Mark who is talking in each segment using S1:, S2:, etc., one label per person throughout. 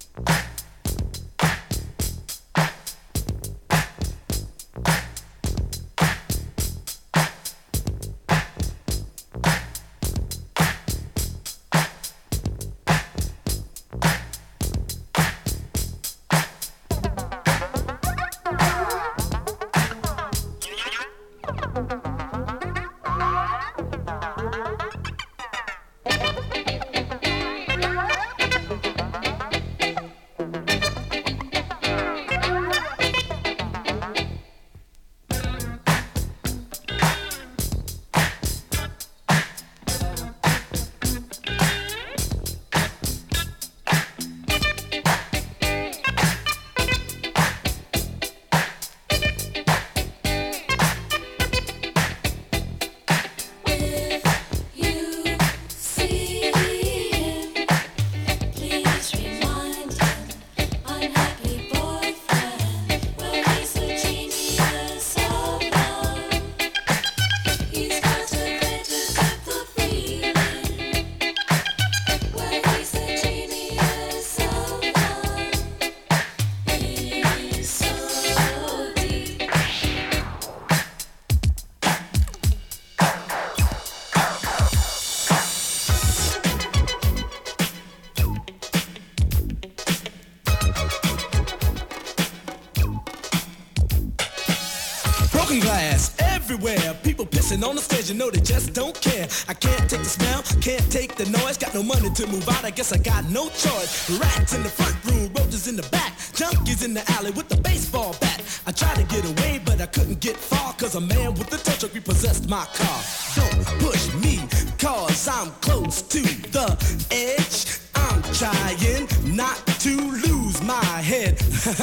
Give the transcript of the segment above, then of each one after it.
S1: Broken glass everywhere. People pissing on the stage, you know they just don't care. I can't take the smell, can't take the noise. Got no money to move out, I guess I got no choice. Rats in the front room, roaches in the back. Junkies in the alley with the baseball bat. I tried to get away, but I couldn't get far. Cause a man with a tow truck repossessed my car. Don't push me, cause I'm close to the edge. I'm trying not to lose my head.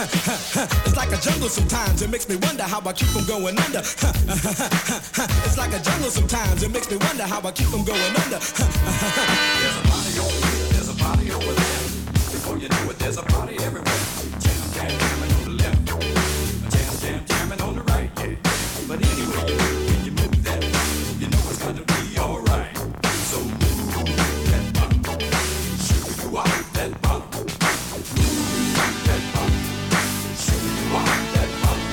S1: It's like a jungle sometimes, it makes me wonder how I keep from going under. It's like a jungle sometimes, it makes me wonder how I keep from going under.
S2: There's a party over here, there's a party over there. Before you know it, there's a party everywhere. Jam, jam, jamming on the left. Jam, jam, jamming on the right, yeah. But anyway, when you move that, you know it's gonna be alright. So move that bottom. Shoot you out that bottom. Move that bottom. Shoot you out that bottom.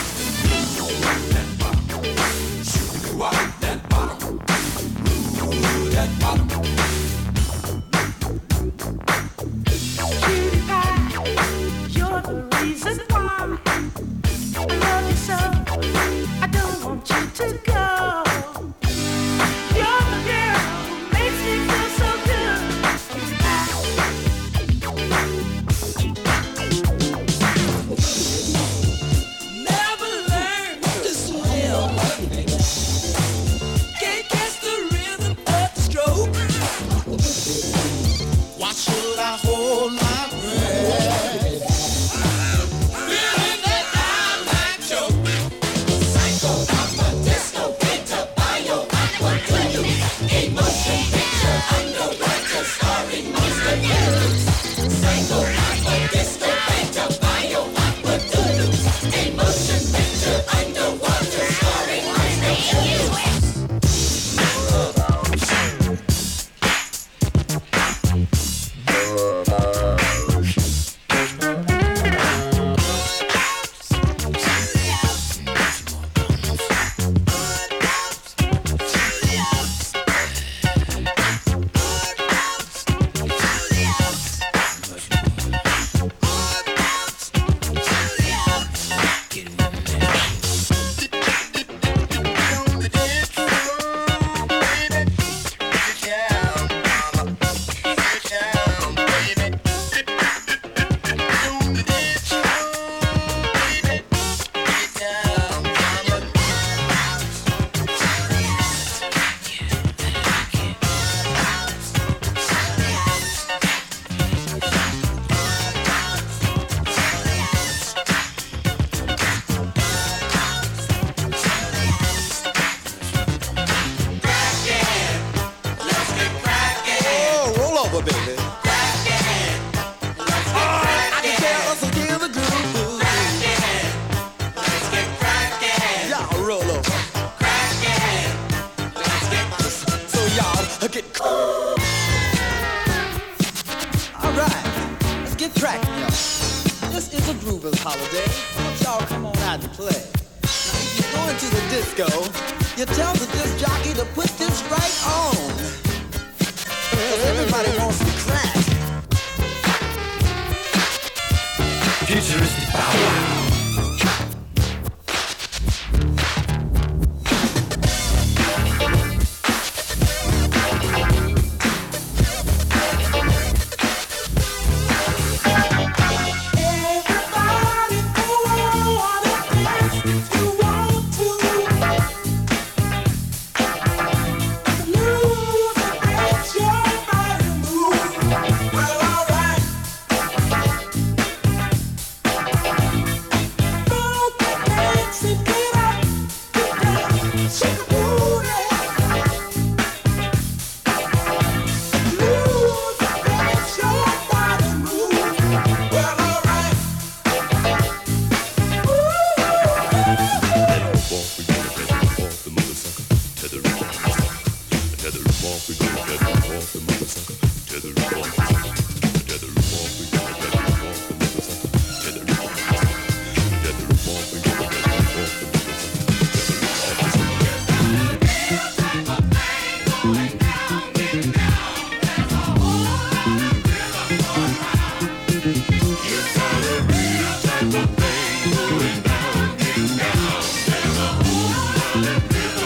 S2: Move that bottom. Shoot you out that bottom. Move that bottom.
S3: Cutie pie, you're the reason why I love you so. I don't want you to go. You're the girl who makes me feel so good. Cutie pie.
S1: Never learned to swim. Can't catch the rhythm of the stroke. Why should I hold my breath? Feeling that I'm like choke. Psycho, alpha, disco, beta, bio, aqua, clean. Emotion picture, underwater, starring monster heroes. Psycho, alpha, disco, beta, bio, aqua, clean. Emotion picture, underwater, starring monster heroes.
S4: groovers holiday. Won't y'all come on out and play? Now if you're going to the disco, you tell the disc jockey to put this right on. 'Cause everybody wants to crack.
S2: Futuristic power.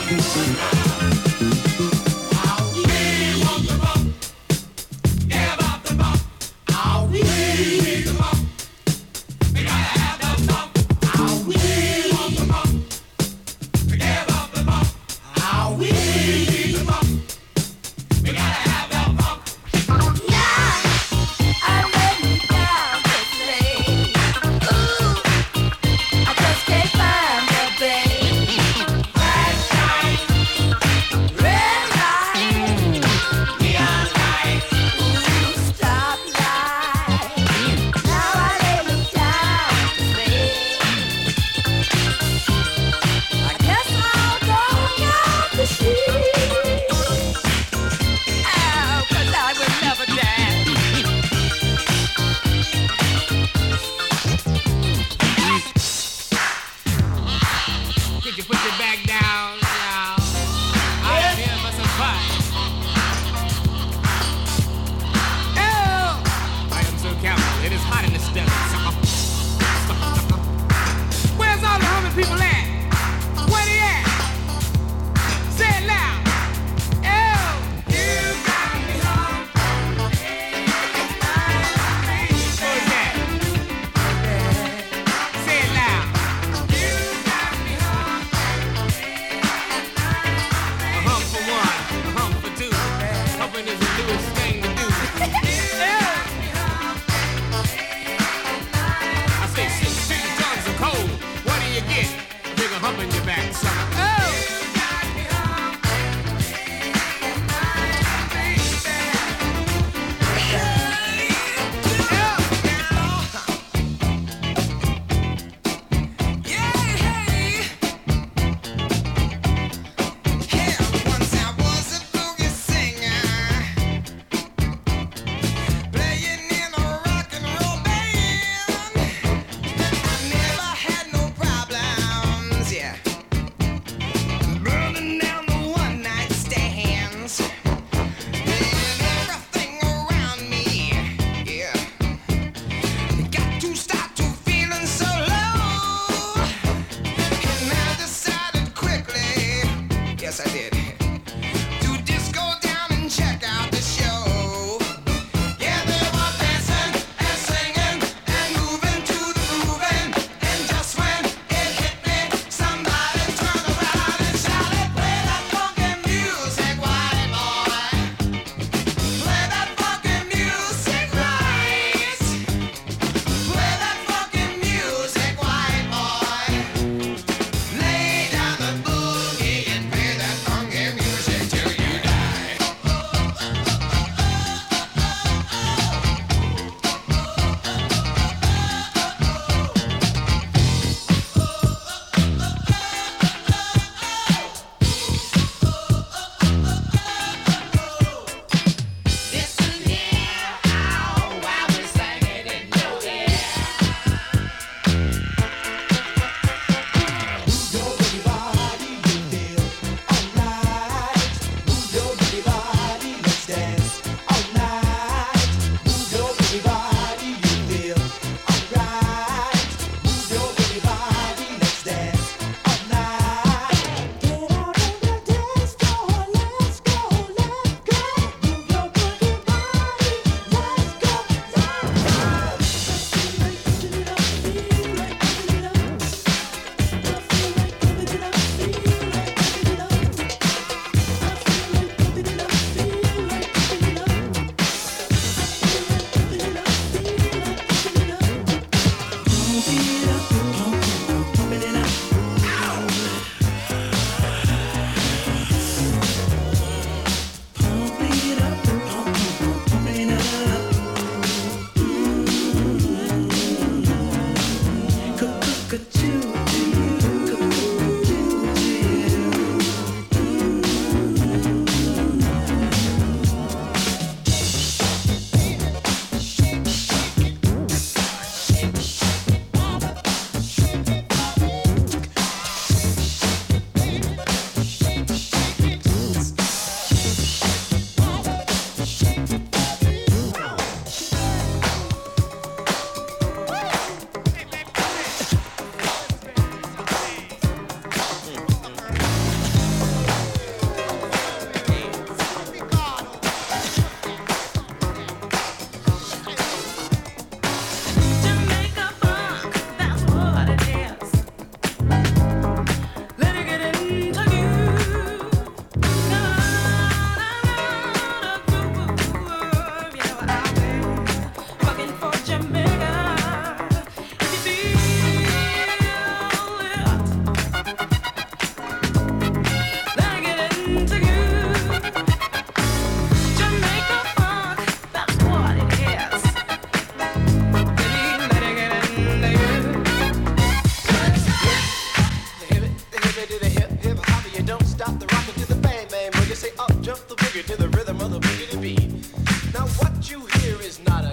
S5: Yeah,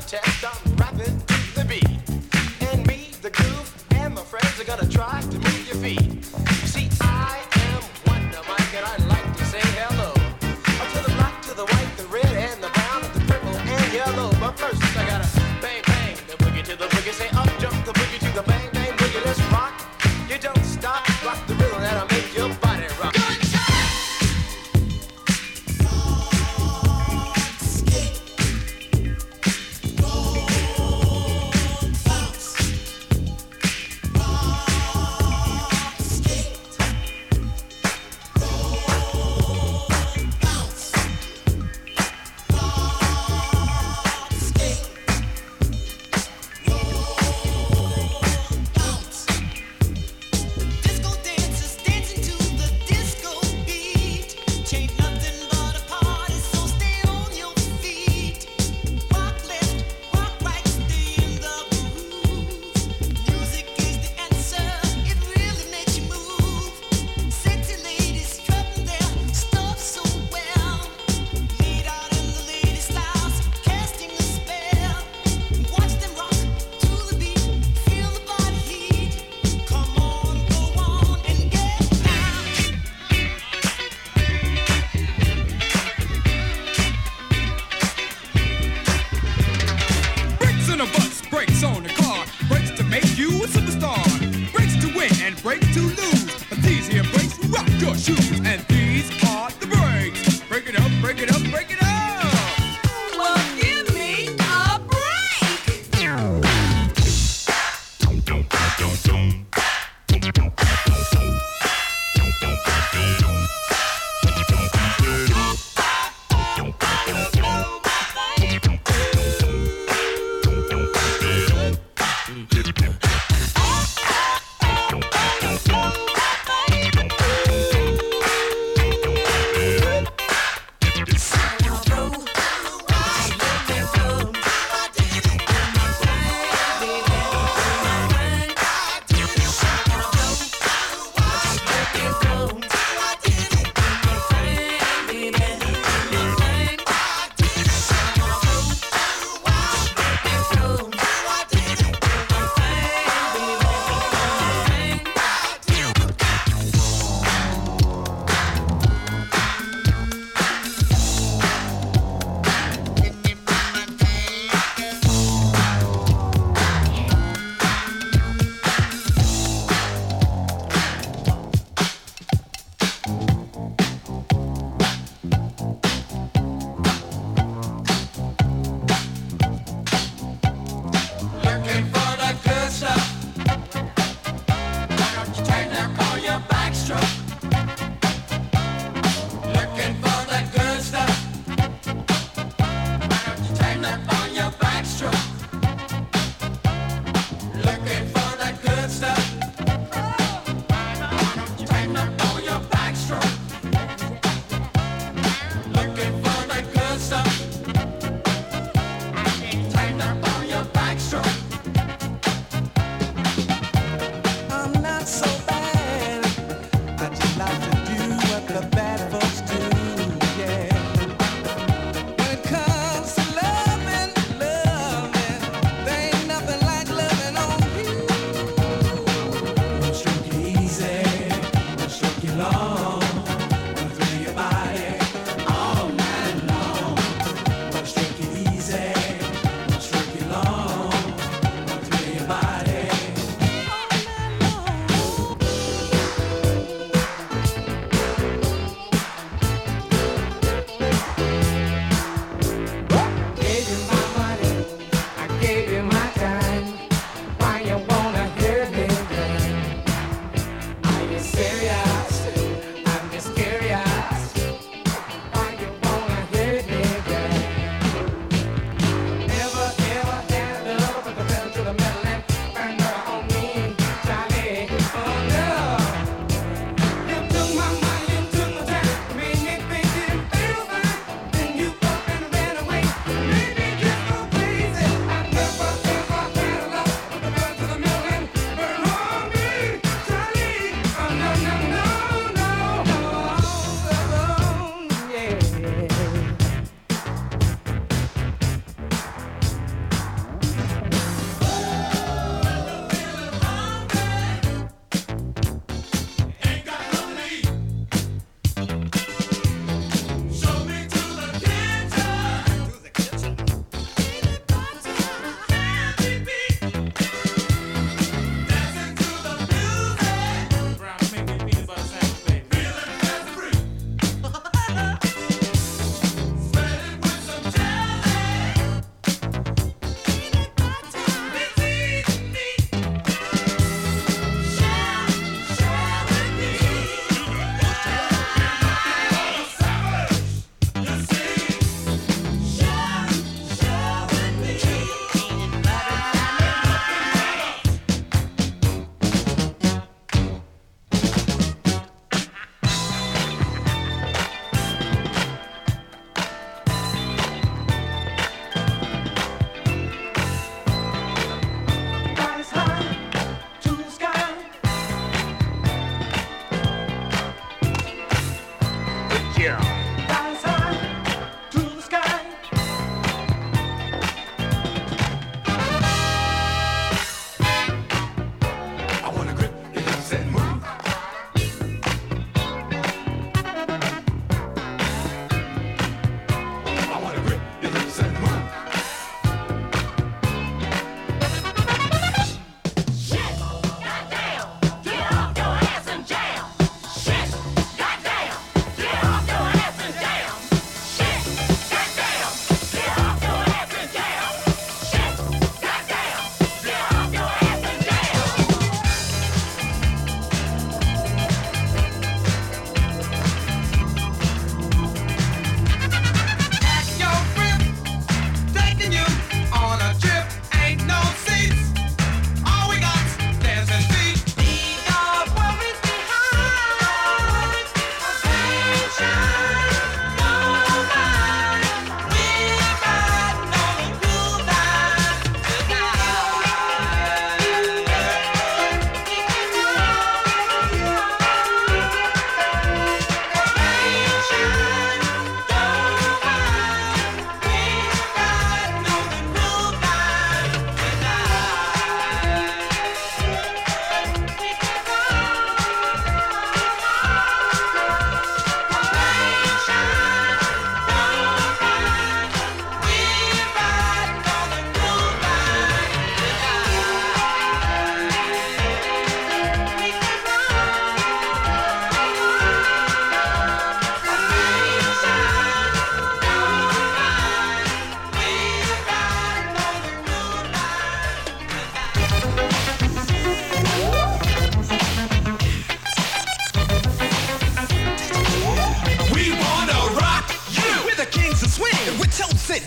S5: contest. I'm rapping to the beat. And me, the groove, and my friends are gonna try to move your feet. You see, I am Wonder Mike, and I like to say hello. Up to the black, to the white, the red, and the brown, and the purple, and yellow. But first, I gotta bang, bang, the boogie to the boogie. Say up, jump the boogie to the bang, bang, boogie. Let's rock. You don't stop, rock the rhythm that'll make your body rock.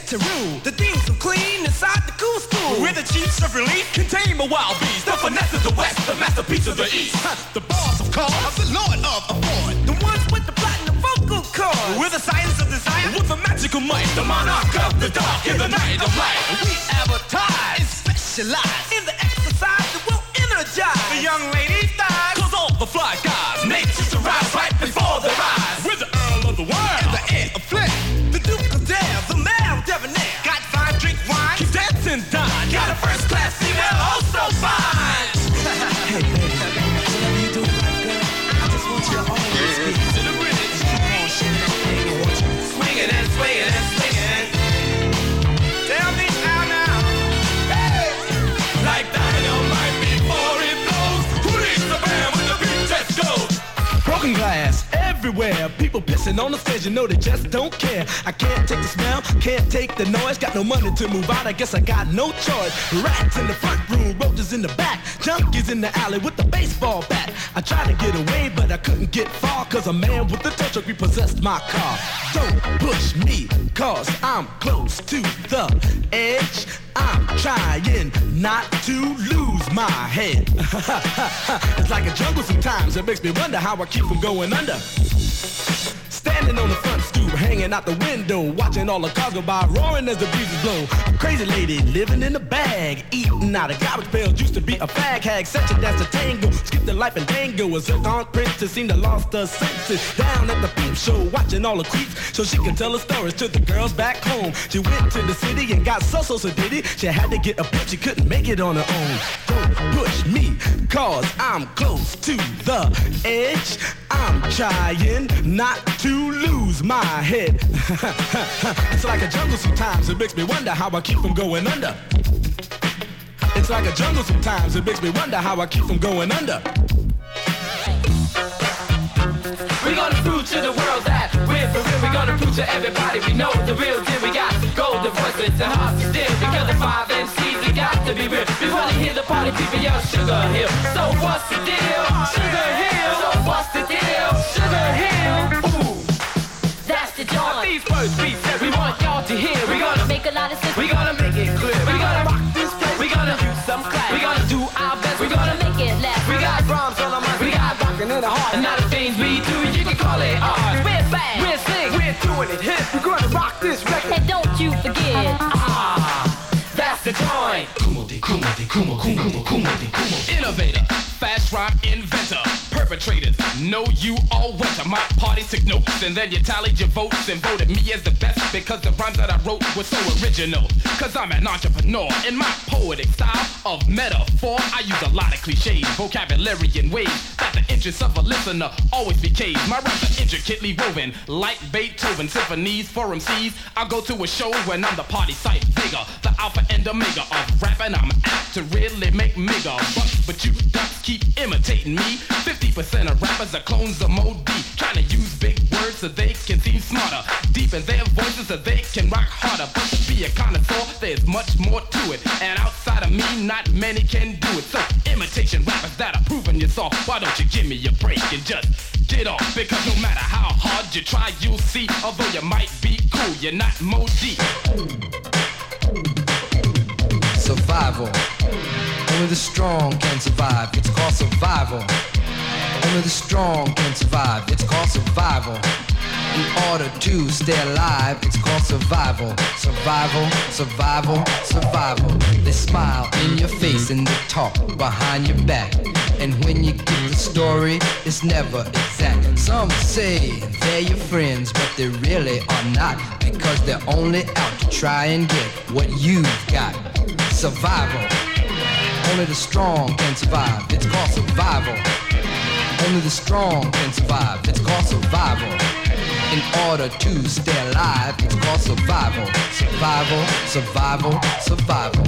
S1: to rule. The things are clean inside the cool school.
S2: We're the chiefs of relief, contain the wild beast. The finesse of the west, the masterpiece of the east.
S1: The bars of cars, the lord of afford. The ones with the platinum vocal cords.
S2: We're the science of desire, with the magical might. The monarch of the dark in the night of light.
S1: We advertise and specialize in the exercise that will energize
S2: The young ladies' thighs, cause all the fly guys, nature's to rise right before their eyes. We're the earl of the world,
S1: and the heir of flint. The duke of dare, the mayor of debonair.
S2: got fine, drink wine, keep dancing, dine. Got a first class female, oh so fine.
S1: Hey baby, whatever you do, my girl, I just want you to always be
S2: To the bridge,
S1: keep on shaking that thing and watch it.
S2: swinging and swinging and swinging.
S1: Tell me now,
S2: Hey! Like dynamite before it blows. Who needs the band when the beat just goes?
S1: broken glass everywhere. People pissing on the stage, you know they just don't care. I can't take the smell, can't take the noise. Got no money to move out, I guess I got no choice. Rats in the front room, roaches in the back, junkies in the alley with the baseball bat. I tried to get away, but I couldn't get far, cause a man with a tow truck repossessed my car. Don't push me, cause I'm close to the edge. I'm trying not to lose my head. It's like a jungle sometimes, it makes me wonder how I keep from going under. Standing on the front stoop, hanging out the window, watching all the cars go by, roaring as the breezes blow. A crazy lady living in a bag, eating out of garbage pails, used to be a fag hag, such a dance to tango, skipped the life and dango. A zircon princess seemed to lost her senses, down at the peep show, watching all the creeps, so she could tell her stories to the girls back home. She went to the city and got so did it. She had to get a pimp, she couldn't make it on her own. Don't push me, cause I'm close to the edge. I'm trying not to lose my head. It's like a jungle sometimes, it makes me wonder how I keep from going under. It's like a jungle sometimes, it makes me wonder how I keep from going under.
S6: We're gonna prove to the world that we're for real. We're gonna prove to everybody we know the real deal. We got golden voices and hearts to steal, because the 5 MCs, we got to be real. We wanna hear the party people yell Sugar Hill. So what's the deal? Sugar Hill. So what's the deal? Sugar Hill. Ooh, that's the joint. These words we said we want y'all to hear. We're gonna make a lot of sense. We're gonna make it clear. We're gonna rock this place. We're gonna use some class. We're gonna do our best. We're gonna make it last. We got drums on our mind. We got rockin' in the heart. And now the things we do, you can call it art. We're bad. We're sing. We're doing it hip. We're gonna rock this record. And don't you forget. That's the joint.
S7: Innovator, fast rhyme inventor, perpetrators, know you all winter. My party took notes and then you tallied your votes and voted me as the best because the rhymes that I wrote were so original. Cause I'm an entrepreneur in my poetic style of metaphor. I use a lot of cliches, vocabulary and ways that the interest of a listener always becays. My rhymes are intricately woven like Beethoven symphonies for MCs. I'll go to a show when I'm the party sight bigger, the alpha and omega of rapping. I'm apt to really make mega bucks, but you ducks keep imitating me. 50% of rappers are clones of Mo D, trying to use big words so they can seem smarter, deep in their voices so they can rock harder. But to be a connoisseur, there's much more to it, and outside of me, not many can do it. So imitation rappers that are proving your soft, why don't you give me a break and just get off? Because no matter how hard you try, you'll see, although you might be cool, you're not Mo D.
S8: Survival. Only the strong can survive. It's called survival. Only the strong can survive. It's called survival. In order to stay alive, it's called survival. Survival, survival, survival. They smile in your face and they talk behind your back. And when you get the story, it's never exact. Some say they're your friends, but they really are not, because they're only out to try and get what you've got. Survival. Only the strong can survive. It's called survival. Only the strong can survive. It's called survival. In order to stay alive, it's called survival. Survival, survival, survival.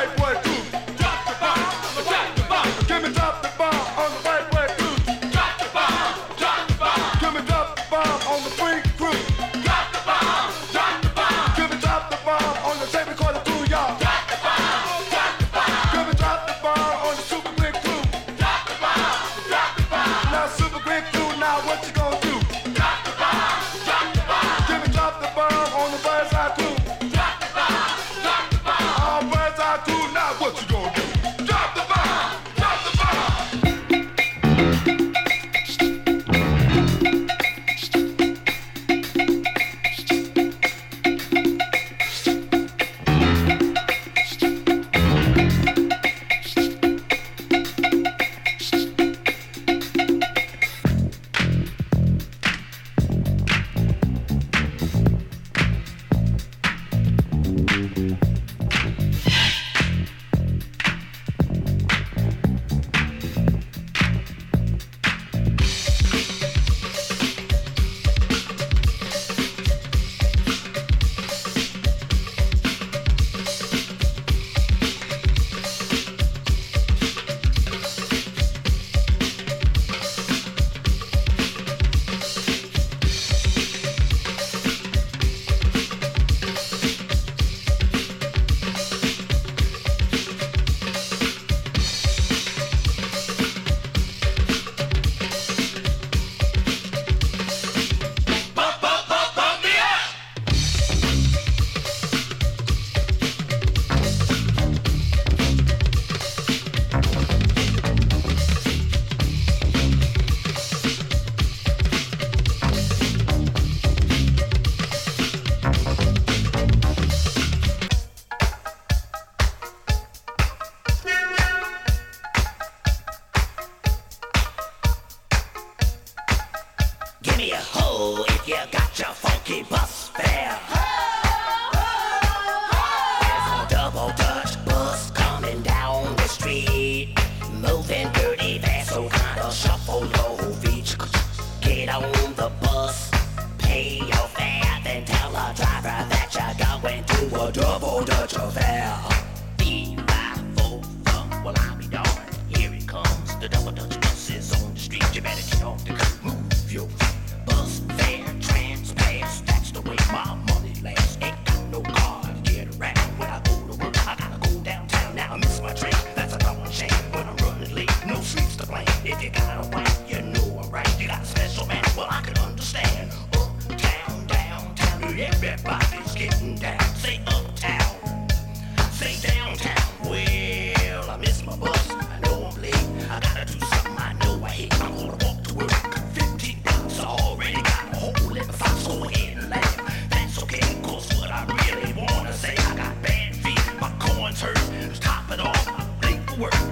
S9: Work.